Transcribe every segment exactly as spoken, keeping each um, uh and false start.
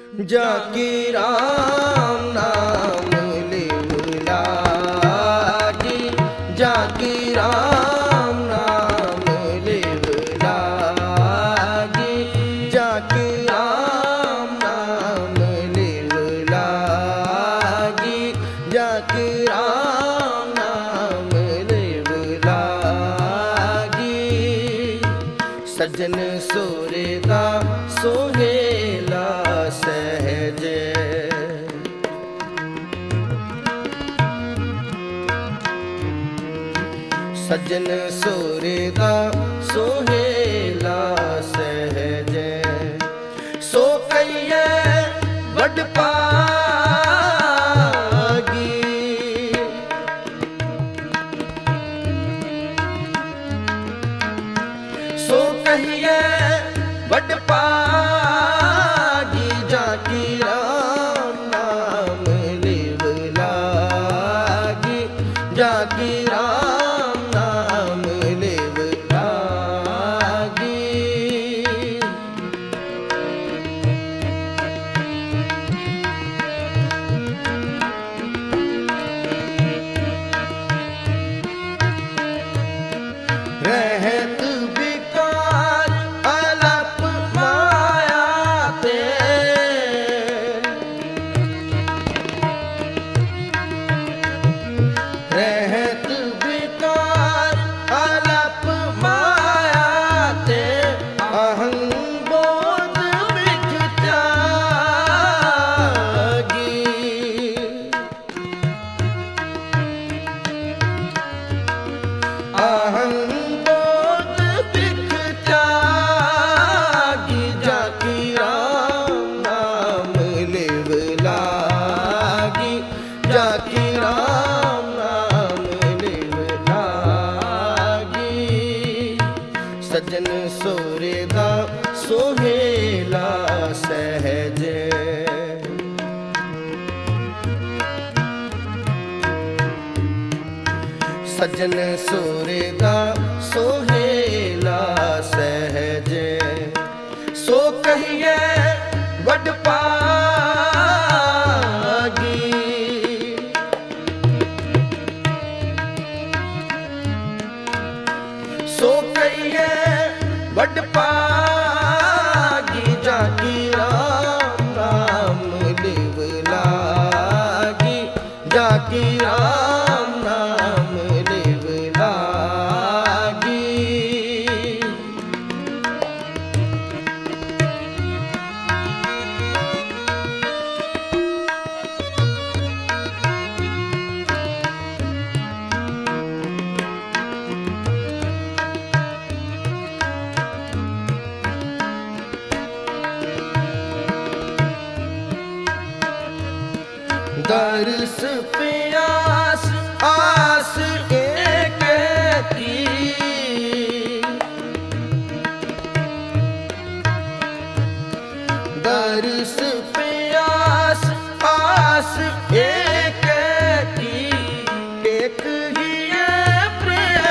जाकी राम नाम लेवलागी, जाकी राम नाम लेवलागी, जाकी राम नाम लेवलागी, जाकी राम नाम लेवलागी। सजन सोरेदा सोहेला सहज, सजन सोरेदा सोहेला सहज, सो कहिए वड पागी, सो कहिए वड पागी। जाकी राम नाम लेवलागी, जाकी राम नाम लेवलागी। रहत विकार अलप माया ते, रहत विकार अलप माया ते, अहं बोध बिख त्यागी, अहं बोध बिख त्यागी। जाकी राम नाम लेवलागी, जाकी राम नाम लेवलागी। सजन सोरेदा सोहेला सहज, सजन सोरेदा सोहेला सहज, सो कहिए वड पागी, सो कहिए वड पागी। जाकी राम नाम लेवलागी, जाकी राम नाम लेवलागी। दर्श प्यास आस एक की, दर्श प्यास आस एक की, एक ही प्रेम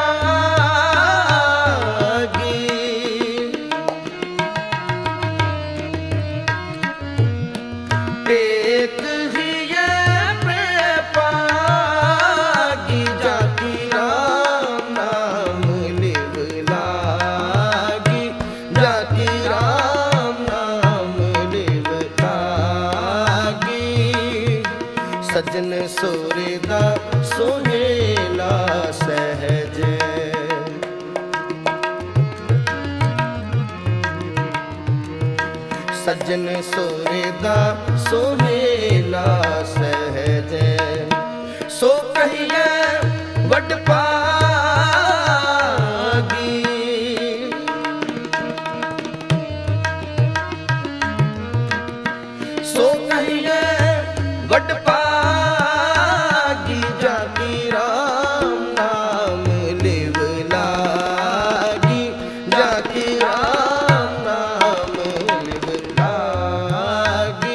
पागी, एक ही पागी। जाकी राम नाम लेवलागी, जाकी राम नाम लेवलागी। सजन सोरेदा सोहेला सहज, सजन सोरेदा सोहेला सहज, सो कहिए वड पागी, सो कहिए वड पागी। जाकी राम नाम लेवलागी, जाकी राम नाम लेवलागी।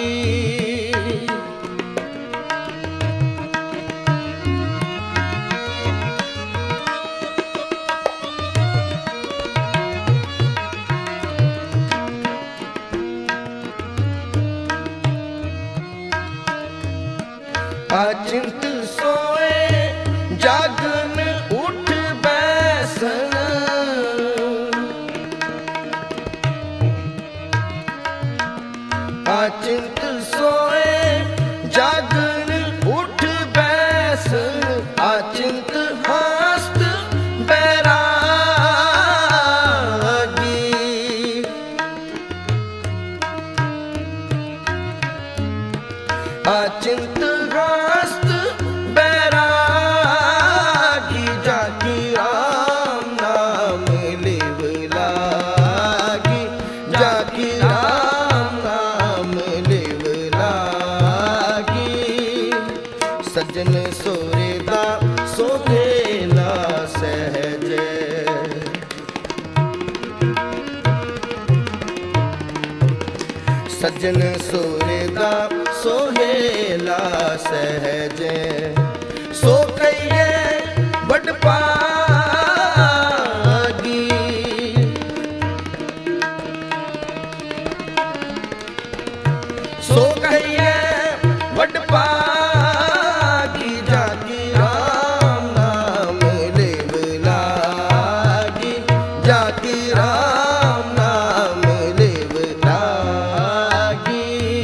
आचिंत सोए जागन उठ बैसन आचिंत सोए जागन उठ बैसन आचिंत हस्त बैरागी आचिंत हस्त बैरागी जाकी राम नाम लिव लागी जाकी राम नाम लिव लागी सजन सोरे दा सोहेला सहज सजन सोरे दा सोहेला सहज सो कहिए बड़ पागी सो कहिए बड़ पागी जाकी राम नाम लिव लागी जाकी राम नाम लिव लागी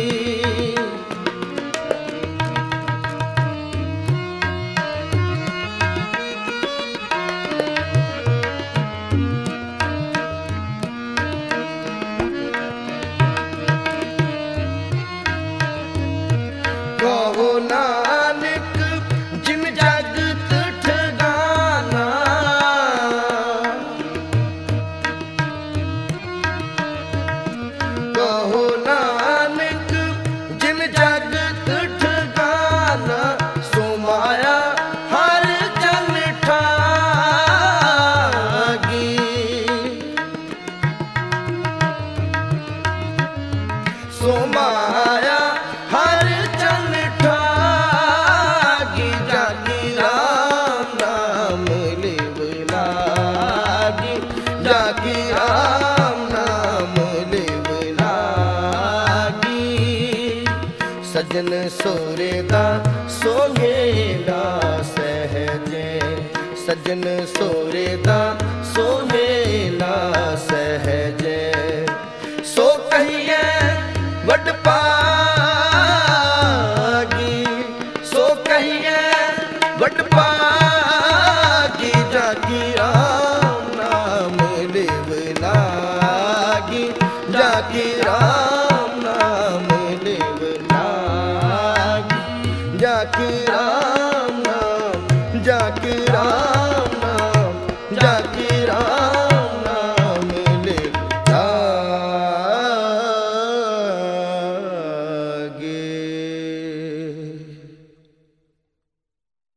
कहो नानक जिन जगत ठगाना कहो नानक जिन जगत ठगाना सो माया हर जन ठागी सो माया हर जन ठागी जाकी राम नाम लिव लागी जाकी राम नाम लिव लागी सजन सोरे दा सोहेला सहजे सजन सोरे दा सोहेला सहजे सो कहिए वड पागी सो कहिए वड पागी जाकी राम नाम लिव लागी जाकी राम नाम लिव लागी जाकी राम नाम जाकी राम नाम जाकी राम